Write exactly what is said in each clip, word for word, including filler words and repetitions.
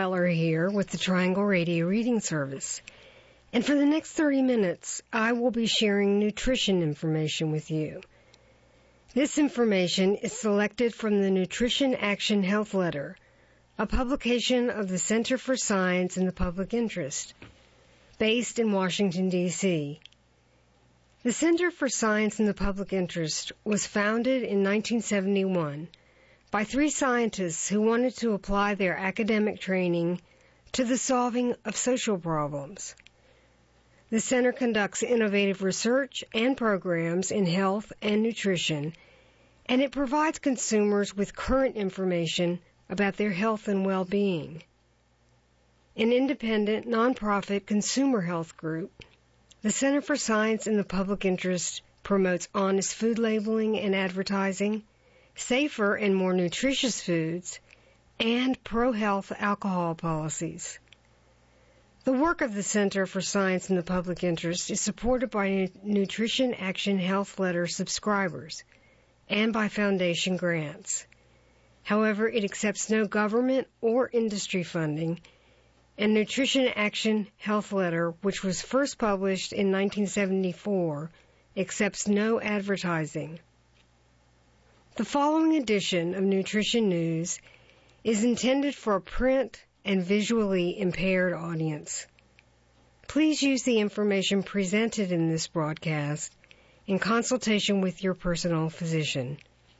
Weller here with the Triangle Radio Reading Service. And for the next thirty minutes, I will be sharing nutrition information with you. This information is selected from the Nutrition Action Health Letter, a publication of the Center for Science in the Public Interest, based in Washington, D C The Center for Science in the Public Interest was founded in nineteen seventy-one by three scientists who wanted to apply their academic training to the solving of social problems. The center conducts innovative research and programs in health and nutrition, and it provides consumers with current information about their health and well-being. An independent, nonprofit consumer health group, the Center for Science in the Public Interest promotes honest food labeling and advertising, safer and more nutritious foods, and pro-health alcohol policies. The work of the Center for Science in the Public Interest is supported by Nutrition Action Health Letter subscribers and by foundation grants. However, it accepts no government or industry funding, and Nutrition Action Health Letter, which was first published in nineteen seventy-four, accepts no advertising. The following edition of Nutrition News is intended for a print and visually impaired audience. Please use the information presented in this broadcast in consultation with your personal physician.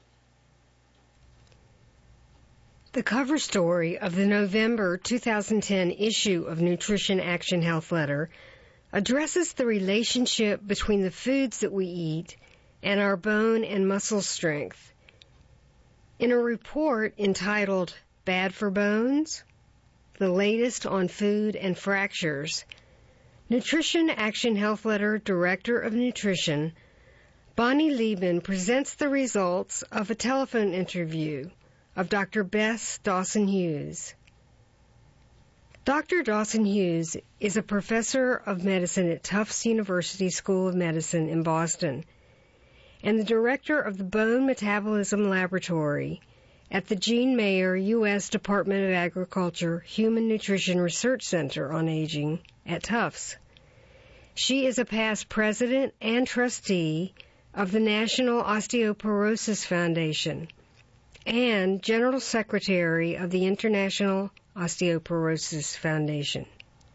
The cover story of the November two thousand ten issue of Nutrition Action Health Letter addresses the relationship between the foods that we eat and our bone and muscle strength. In a report entitled Bad for Bones? The latest on food and fractures, Nutrition Action Health Letter Director of Nutrition, Bonnie Lieben, presents the results of a telephone interview of Doctor Bess Dawson-Hughes. Doctor Dawson-Hughes is a professor of medicine at Tufts University School of Medicine in Boston and the director of the Bone Metabolism Laboratory at the Gene Mayer U S Department of Agriculture Human Nutrition Research Center on Aging at Tufts. She is a past president and trustee of the National Osteoporosis Foundation and general secretary of the International Osteoporosis Foundation.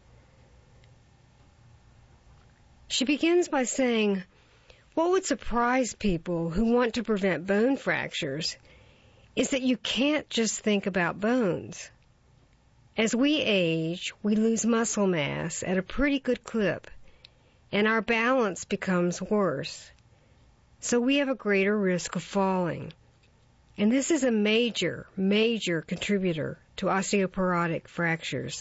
She begins by saying, what would surprise people who want to prevent bone fractures is that you can't just think about bones. As we age, we lose muscle mass at a pretty good clip, and our balance becomes worse. So we have a greater risk of falling. And this is a major, major contributor to osteoporotic fractures.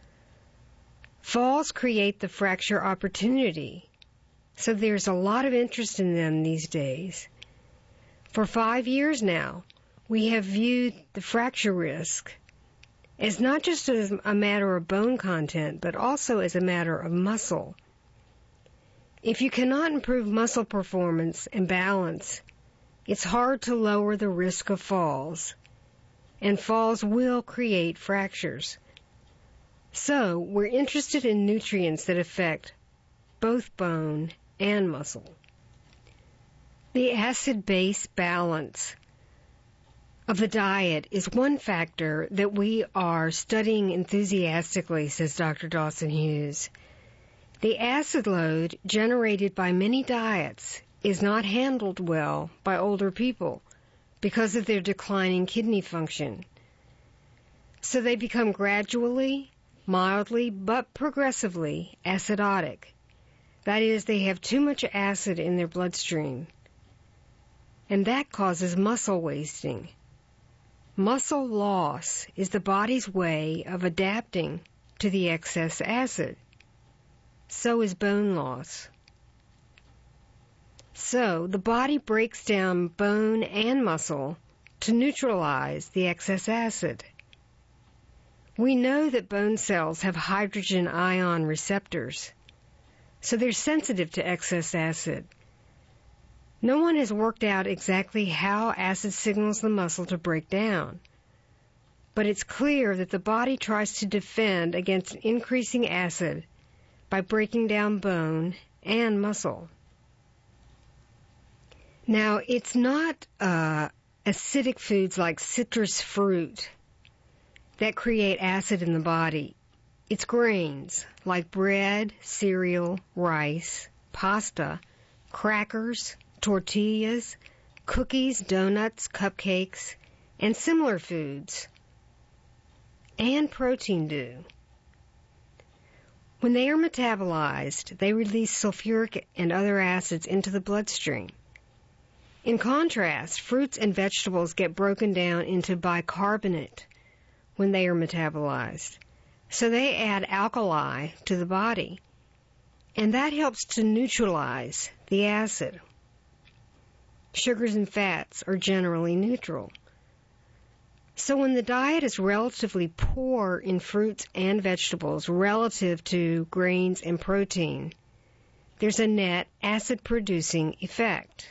Falls create the fracture opportunity, so there's a lot of interest in them these days. For five years now, we have viewed the fracture risk as not just as a matter of bone content, but also as a matter of muscle. If you cannot improve muscle performance and balance, it's hard to lower the risk of falls, and falls will create fractures. So, we're interested in nutrients that affect both bone and muscle. The acid-base balance of the diet is one factor that we are studying enthusiastically, says Doctor Dawson-Hughes. The acid load generated by many diets is not handled well by older people because of their declining kidney function. So they become gradually, mildly, but progressively acidotic. That is, they have too much acid in their bloodstream. And that causes muscle wasting. Muscle loss is the body's way of adapting to the excess acid. So is bone loss. So, the body breaks down bone and muscle to neutralize the excess acid. We know that bone cells have hydrogen ion receptors, so they're sensitive to excess acid. No one has worked out exactly how acid signals the muscle to break down, but it's clear that the body tries to defend against increasing acid by breaking down bone and muscle. Now, it's not uh, acidic foods like citrus fruit that create acid in the body. It's grains like bread, cereal, rice, pasta, crackers, tortillas, cookies, donuts, cupcakes, and similar foods, and protein do. When they are metabolized, they release sulfuric and other acids into the bloodstream. In contrast, fruits and vegetables get broken down into bicarbonate when they are metabolized, so they add alkali to the body, and that helps to neutralize the acid. Sugars and fats are generally neutral. So when the diet is relatively poor in fruits and vegetables relative to grains and protein, there's a net acid-producing effect.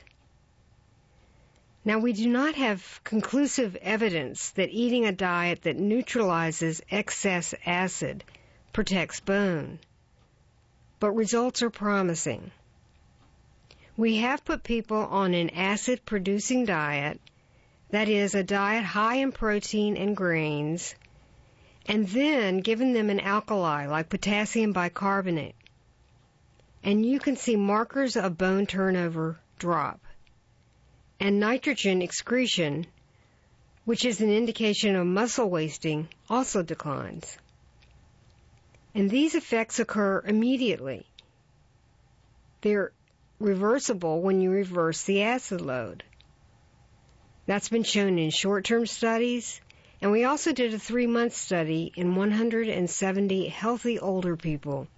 Now, we do not have conclusive evidence that eating a diet that neutralizes excess acid protects bone, but results are promising. We have put people on an acid-producing diet, that is, a diet high in protein and grains, and then given them an alkali like potassium bicarbonate, and you can see markers of bone turnover drop. And nitrogen excretion, which is an indication of muscle wasting, also declines. And these effects occur immediately. They're reversible when you reverse the acid load. That's been shown in short-term studies, and we also did a three-month study in one hundred seventy healthy older people.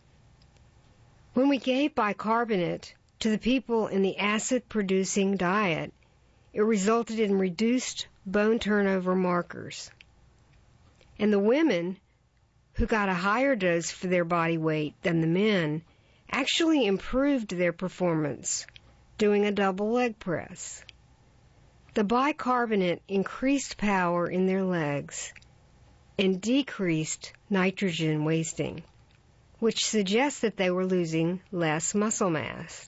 When we gave bicarbonate to the people in the acid-producing diet, it resulted in reduced bone turnover markers. And the women who got a higher dose for their body weight than the men actually improved their performance doing a double leg press. The bicarbonate increased power in their legs and decreased nitrogen wasting, which suggests that they were losing less muscle mass.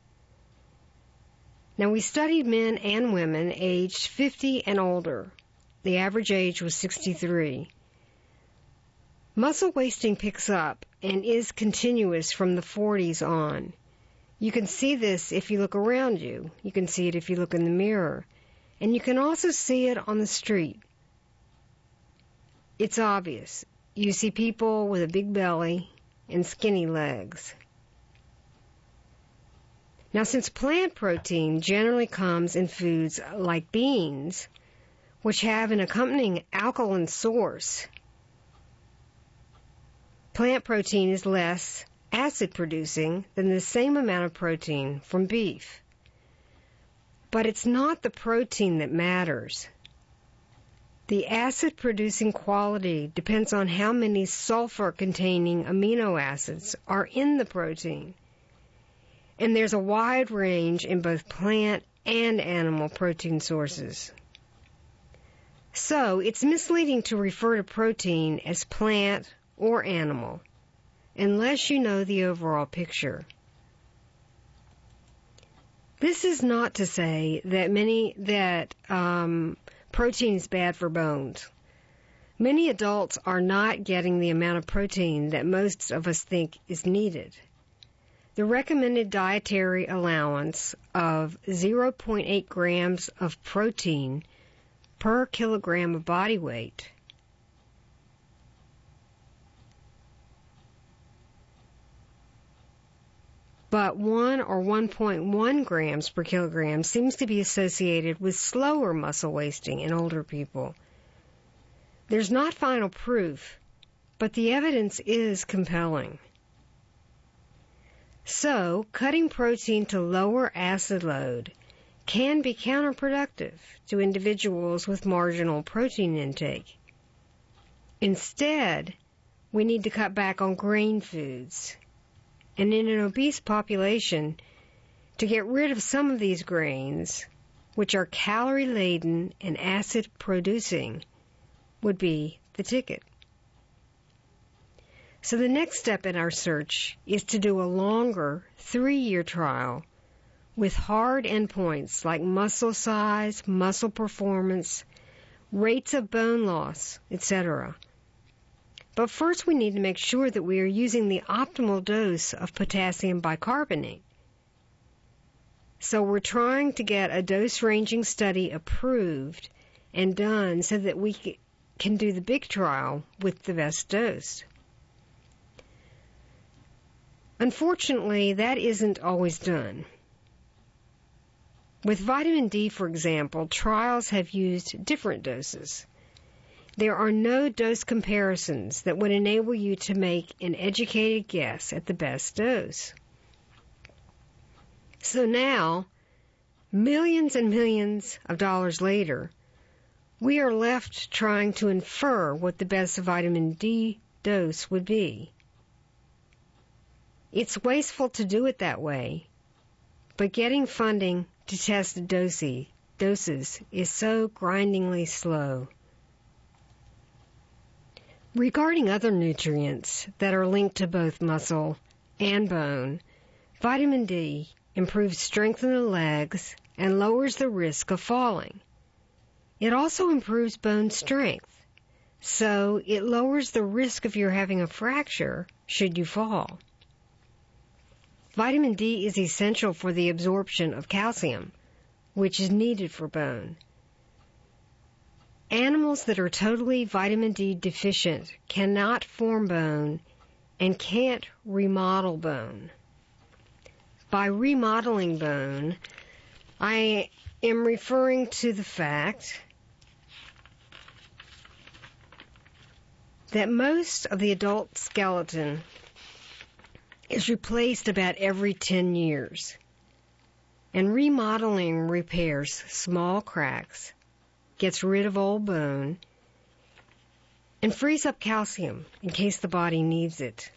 Now, we studied men and women aged fifty and older. The average age was sixty-three. Muscle wasting picks up and is continuous from the forties on. You can see this if you look around you. You can see it if you look in the mirror. And you can also see it on the street. It's obvious. You see people with a big belly and skinny legs. Now, since plant protein generally comes in foods like beans, which have an accompanying alkaline source, plant protein is less acid-producing than the same amount of protein from beef. But it's not the protein that matters. The acid-producing quality depends on how many sulfur-containing amino acids are in the protein. And there's a wide range in both plant and animal protein sources. So it's misleading to refer to protein as plant or animal, unless you know the overall picture. This is not to say that many that um, protein is bad for bones. Many adults are not getting the amount of protein that most of us think is needed. The recommended dietary allowance of zero point eight grams of protein per kilogram of body weight but one or one point one grams per kilogram seems to be associated with slower muscle wasting in older people. There's not final proof, but the evidence is compelling. So, cutting protein to lower acid load can be counterproductive to individuals with marginal protein intake. Instead, we need to cut back on grain foods. And in an obese population, to get rid of some of these grains, which are calorie-laden and acid-producing, would be the ticket. So the next step in our search is to do a longer three-year trial with hard endpoints like muscle size, muscle performance, rates of bone loss, et cetera. But first we need to make sure that we are using the optimal dose of potassium bicarbonate. So we're trying to get a dose-ranging study approved and done so that we can do the big trial with the best dose. Unfortunately, that isn't always done. With vitamin D, for example, trials have used different doses. There are no dose comparisons that would enable you to make an educated guess at the best dose. So now, millions and millions of dollars later, we are left trying to infer what the best vitamin D dose would be. It's wasteful to do it that way, but getting funding to test doses is so grindingly slow. Regarding other nutrients that are linked to both muscle and bone, vitamin D improves strength in the legs and lowers the risk of falling. It also improves bone strength, so it lowers the risk of your having a fracture should you fall. Vitamin D is essential for the absorption of calcium, which is needed for bone. Animals that are totally vitamin D deficient cannot form bone and can't remodel bone. By remodeling bone, I am referring to the fact that most of the adult skeleton is replaced about every ten years, and remodeling repairs small cracks, gets rid of old bone, and frees up calcium in case the body needs it.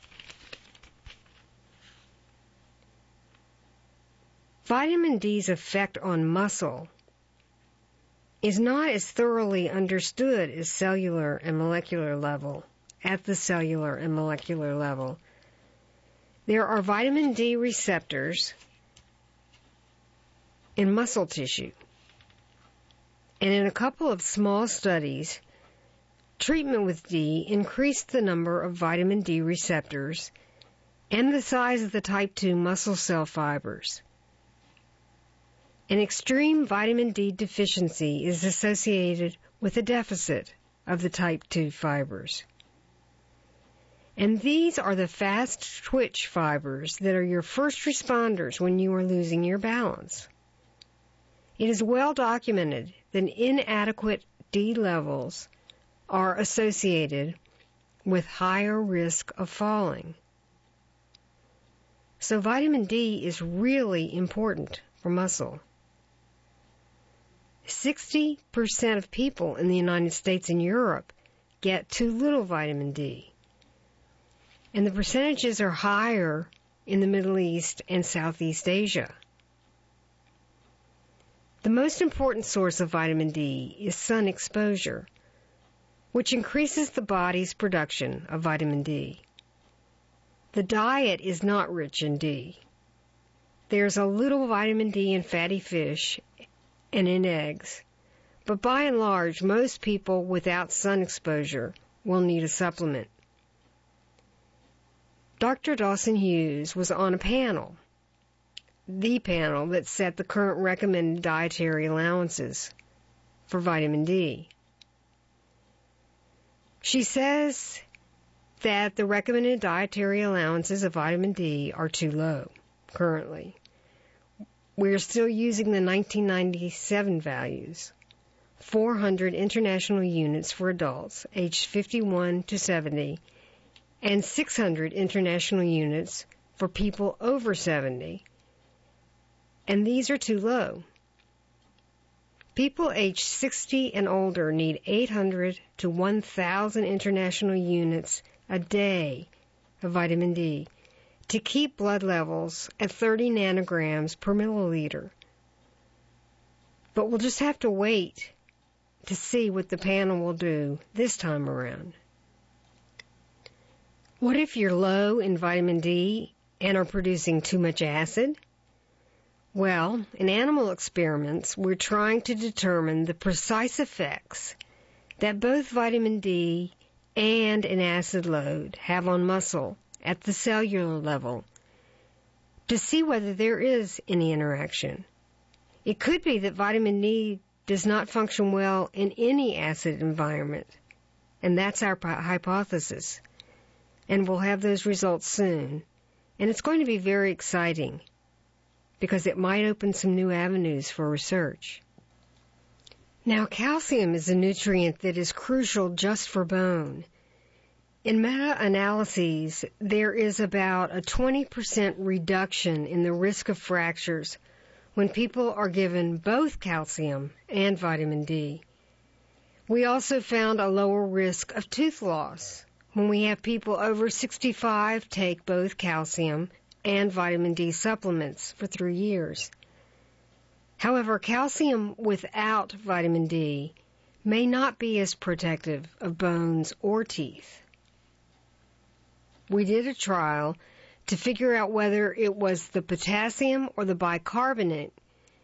Vitamin D's effect on muscle is not as thoroughly understood as cellular and molecular level, at the cellular and molecular level. There are vitamin D receptors in muscle tissue. And in a couple of small studies, treatment with D increased the number of vitamin D receptors and the size of the type two muscle cell fibers. An extreme vitamin D deficiency is associated with a deficit of the type two fibers. And these are the fast twitch fibers that are your first responders when you are losing your balance. It is well documented that inadequate D levels are associated with higher risk of falling. So vitamin D is really important for muscle. sixty percent of people in the United States and Europe get too little vitamin D. And the percentages are higher in the Middle East and Southeast Asia. The most important source of vitamin D is sun exposure, which increases the body's production of vitamin D. The diet is not rich in D. There's a little vitamin D in fatty fish and in eggs, but by and large, most people without sun exposure will need a supplement. Doctor Dawson Hughes was on a panel, the panel that set the current recommended dietary allowances for vitamin D. She says that the recommended dietary allowances of vitamin D are too low currently. We're still using the nineteen ninety-seven values, four hundred international units for adults aged fifty-one to seventy, and six hundred international units for people over seventy. And these are too low. People aged sixty and older need eight hundred to one thousand international units a day of vitamin D to keep blood levels at thirty nanograms per milliliter. But we'll just have to wait to see what the panel will do this time around. What if you're low in vitamin D and are producing too much acid? Well, in animal experiments, we're trying to determine the precise effects that both vitamin D and an acid load have on muscle at the cellular level to see whether there is any interaction. It could be that vitamin D does not function well in any acid environment, and that's our hypothesis. And we'll have those results soon. And it's going to be very exciting because it might open some new avenues for research. Now, calcium is a nutrient that is crucial just for bone. In meta-analyses, there is about a twenty percent reduction in the risk of fractures when people are given both calcium and vitamin D. We also found a lower risk of tooth loss when we have people over sixty-five take both calcium and vitamin D supplements for three years. However, calcium without vitamin D may not be as protective of bones or teeth. We did a trial to figure out whether it was the potassium or the bicarbonate,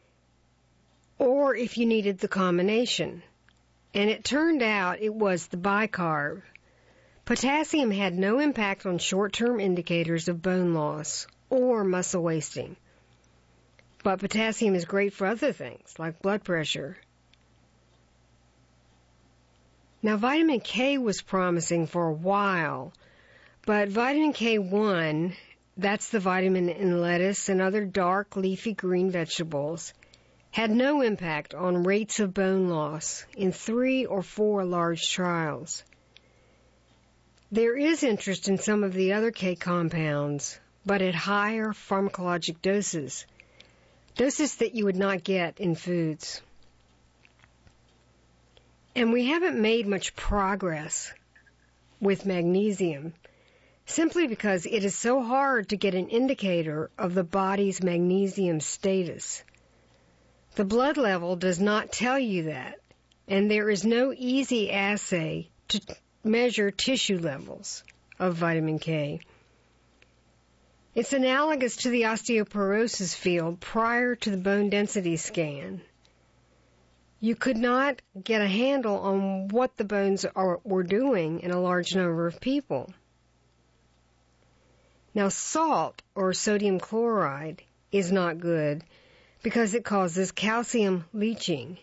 or if you needed the combination. And it turned out it was the bicarb. Potassium had no impact on short-term indicators of bone loss or muscle wasting. But potassium is great for other things, like blood pressure. Now, vitamin K was promising for a while, but vitamin K one, that's the vitamin in lettuce and other dark leafy green vegetables, had no impact on rates of bone loss in three or four large trials. There is interest in some of the other K compounds, but at higher pharmacologic doses, doses that you would not get in foods. And we haven't made much progress with magnesium, simply because it is so hard to get an indicator of the body's magnesium status. The blood level does not tell you that, and there is no easy assay to measure tissue levels of vitamin K. It's analogous to the osteoporosis field prior to the bone density scan. You could not get a handle on what the bones are, were doing in a large number of people. Now, salt, or sodium chloride, is not good because it causes calcium leaching.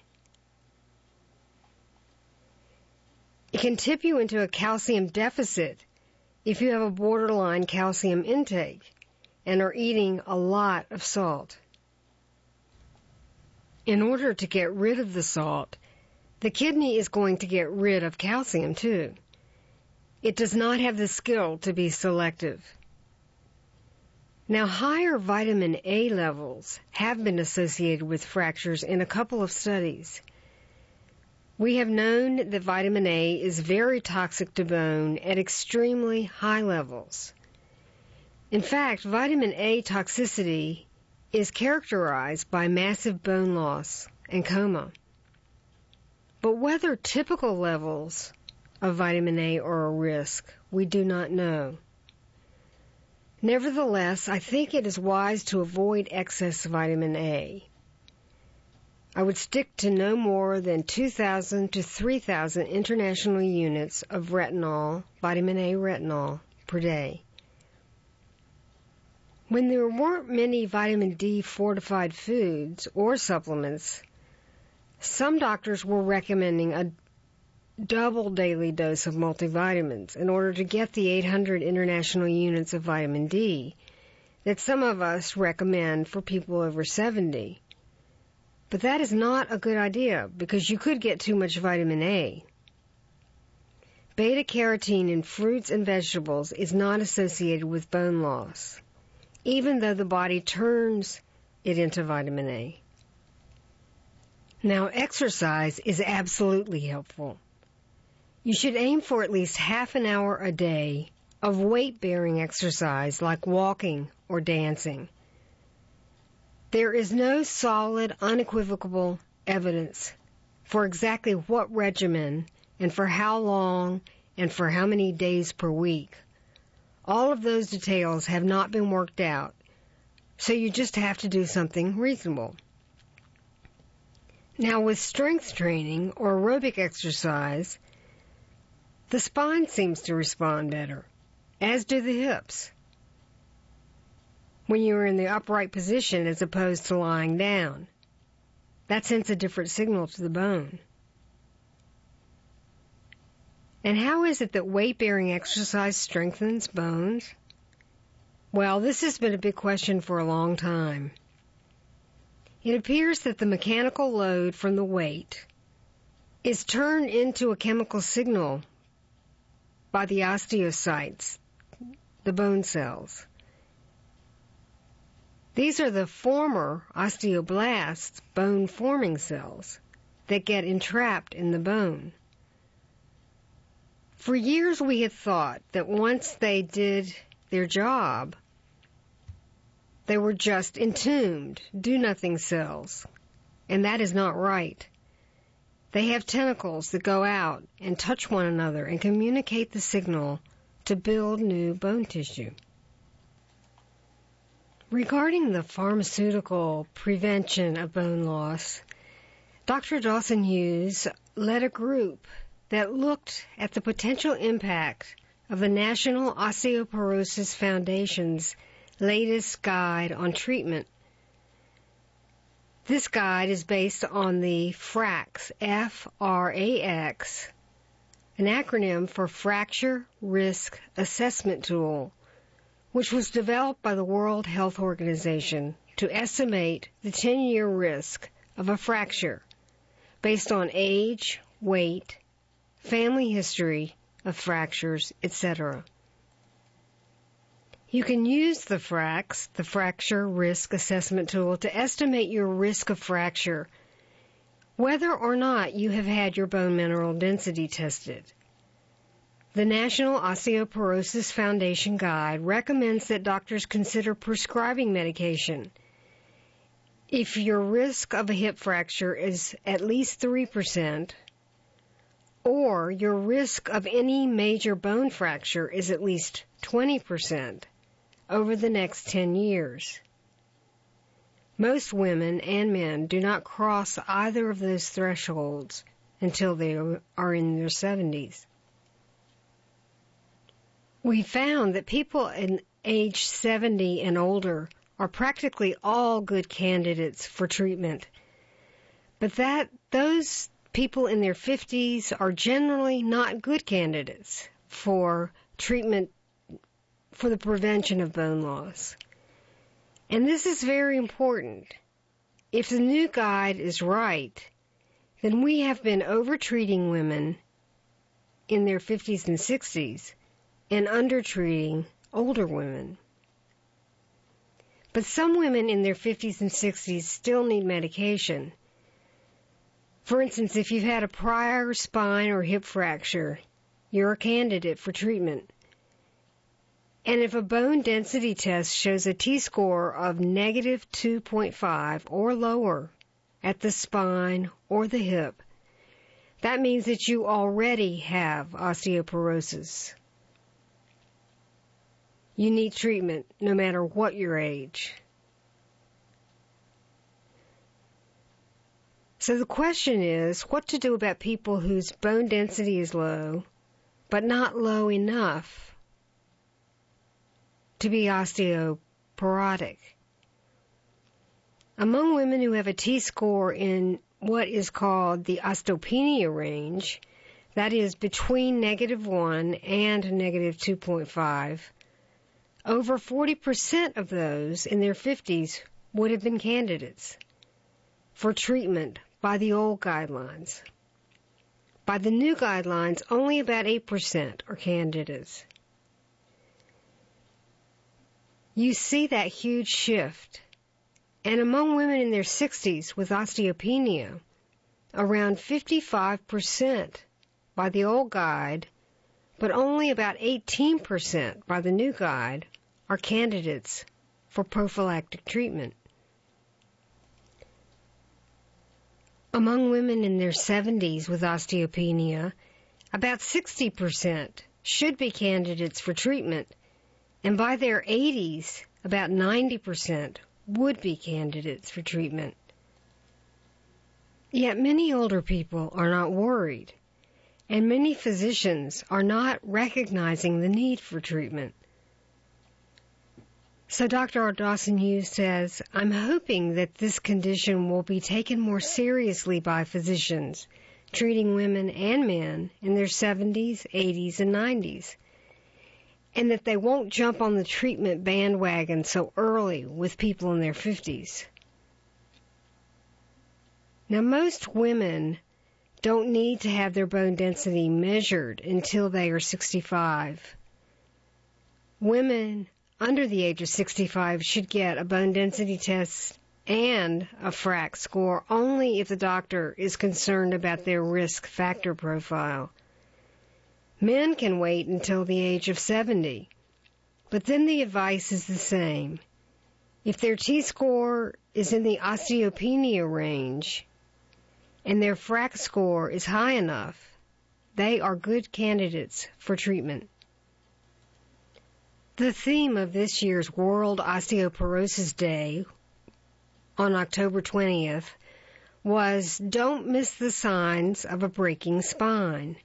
It can tip you into a calcium deficit if you have a borderline calcium intake and are eating a lot of salt. In order to get rid of the salt, the kidney is going to get rid of calcium too. It does not have the skill to be selective. Now, higher vitamin A levels have been associated with fractures in a couple of studies. We have known that vitamin A is very toxic to bone at extremely high levels. In fact, vitamin A toxicity is characterized by massive bone loss and coma. But whether typical levels of vitamin A are a risk, we do not know. Nevertheless, I think it is wise to avoid excess vitamin A. I would stick to no more than two thousand to three thousand international units of retinol, vitamin A retinol, per day. When there weren't many vitamin D fortified foods or supplements, some doctors were recommending a double daily dose of multivitamins in order to get the eight hundred international units of vitamin D that some of us recommend for people over seventy. But that is not a good idea because you could get too much vitamin A. Beta-carotene in fruits and vegetables is not associated with bone loss, even though the body turns it into vitamin A. Now, exercise is absolutely helpful. You should aim for at least half an hour a day of weight-bearing exercise like walking or dancing. There is no solid, unequivocal evidence for exactly what regimen and for how long and for how many days per week. All of those details have not been worked out, so you just have to do something reasonable. Now, with strength training or aerobic exercise, the spine seems to respond better, as do the hips, when you are in the upright position as opposed to lying down. That sends a different signal to the bone. And how is it that weight-bearing exercise strengthens bones? Well, this has been a big question for a long time. It appears that the mechanical load from the weight is turned into a chemical signal by the osteocytes, the bone cells. These are the former osteoblasts, bone-forming cells, that get entrapped in the bone. For years we had thought that once they did their job, they were just entombed, do-nothing cells, and that is not right. They have tentacles that go out and touch one another and communicate the signal to build new bone tissue. Regarding the pharmaceutical prevention of bone loss, Doctor Dawson Hughes led a group that looked at the potential impact of the National Osteoporosis Foundation's latest guide on treatment. This guide is based on the FRAX, F R A X, an acronym for Fracture Risk Assessment Tool, which was developed by the World Health Organization to estimate the ten-year risk of a fracture based on age, weight, family history of fractures, et cetera. You can use the FRAX, the Fracture Risk Assessment Tool, to estimate your risk of fracture, whether or not you have had your bone mineral density tested. The National Osteoporosis Foundation Guide recommends that doctors consider prescribing medication if your risk of a hip fracture is at least three percent, or your risk of any major bone fracture is at least twenty percent over the next ten years. Most women and men do not cross either of those thresholds until they are in their seventies. We found that people in age seventy and older are practically all good candidates for treatment, but that those people in their fifties are generally not good candidates for treatment for the prevention of bone loss. And this is very important. If the new guide is right, then we have been overtreating women in their fifties and sixties and undertreating older women. But some women in their fifties and sixties still need medication. For instance, if you've had a prior spine or hip fracture, you're a candidate for treatment. And if a bone density test shows a T-score of negative two point five or lower at the spine or the hip, that means that you already have osteoporosis. You need treatment no matter what your age. So the question is, what to do about people whose bone density is low, but not low enough to be osteoporotic. Among women who have a T-score in what is called the osteopenia range, that is between negative one and negative two point five, over forty percent of those in their fifties would have been candidates for treatment by the old guidelines. By the new guidelines, only about eight percent are candidates. You see that huge shift. And among women in their sixties with osteopenia, around fifty-five percent by the old guide, but only about eighteen percent by the new guide, are candidates for prophylactic treatment. Among women in their seventies with osteopenia, about sixty percent should be candidates for treatment, and by their eighties, about ninety percent would be candidates for treatment. Yet many older people are not worried, and many physicians are not recognizing the need for treatment. So Doctor Dawson Hughes says, I'm hoping that this condition will be taken more seriously by physicians treating women and men in their seventies, eighties, and nineties, and that they won't jump on the treatment bandwagon so early with people in their fifties. Now, most women don't need to have their bone density measured until they are sixty-five. Women under the age of sixty-five should get a bone density test and a F R A C score only if the doctor is concerned about their risk factor profile. Men can wait until the age of seventy, but then the advice is the same. If their T-score is in the osteopenia range and their F R A C score is high enough, they are good candidates for treatment. The theme of this year's World Osteoporosis Day on October twentieth was Don't Miss the Signs of a Breaking Spine.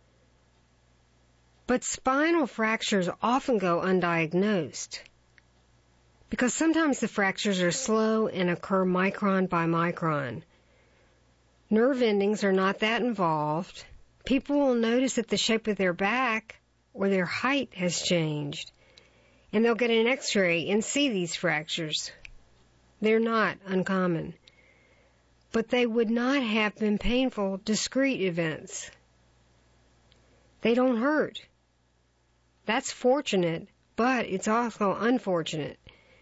But spinal fractures often go undiagnosed because sometimes the fractures are slow and occur micron by micron. Nerve endings are not that involved. People will notice that the shape of their back or their height has changed, and they'll get an x-ray and see these fractures. They're not uncommon, but they would not have been painful, discrete events. They don't hurt. That's fortunate, but it's also unfortunate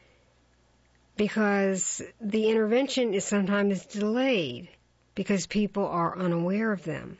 because the intervention is sometimes delayed because people are unaware of them.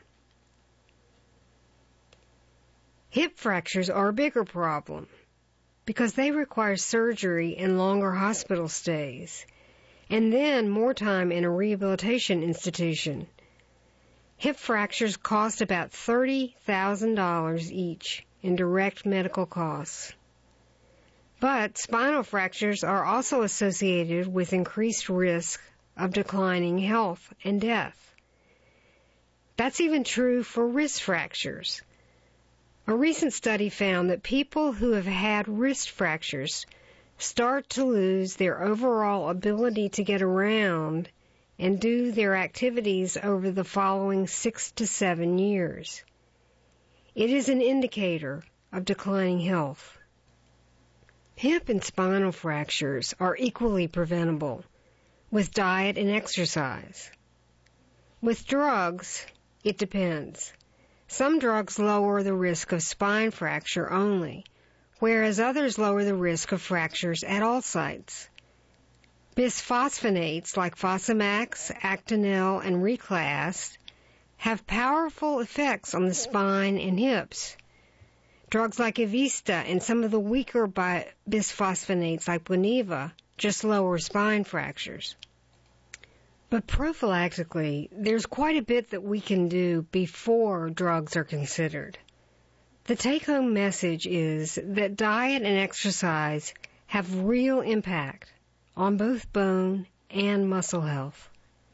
Hip fractures are a bigger problem because they require surgery and longer hospital stays, and then more time in a rehabilitation institution. Hip fractures cost about thirty thousand dollars each in direct medical costs. But spinal fractures are also associated with increased risk of declining health and death. That's even true for wrist fractures. A recent study found that people who have had wrist fractures start to lose their overall ability to get around and do their activities over the following six to seven years. It is an indicator of declining health. Hip and spinal fractures are equally preventable with diet and exercise. With drugs, it depends. Some drugs lower the risk of spine fracture only, whereas others lower the risk of fractures at all sites. Bisphosphonates like Fosamax, Actonel, and Reclast have powerful effects on the spine and hips. Drugs like Evista and some of the weaker bisphosphonates like Boniva just lower spine fractures. But prophylactically, there's quite a bit that we can do before drugs are considered. The take-home message is that diet and exercise have real impact on both bone and muscle health.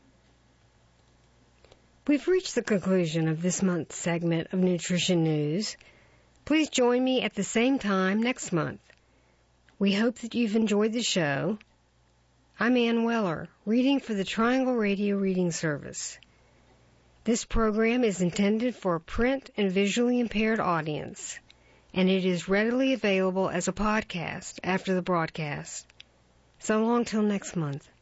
We've reached the conclusion of this month's segment of Nutrition News. Please join me at the same time next month. We hope that you've enjoyed the show. I'm Ann Weller, reading for the Triangle Radio Reading Service. This program is intended for a print and visually impaired audience, and it is readily available as a podcast after the broadcast. So long till next month.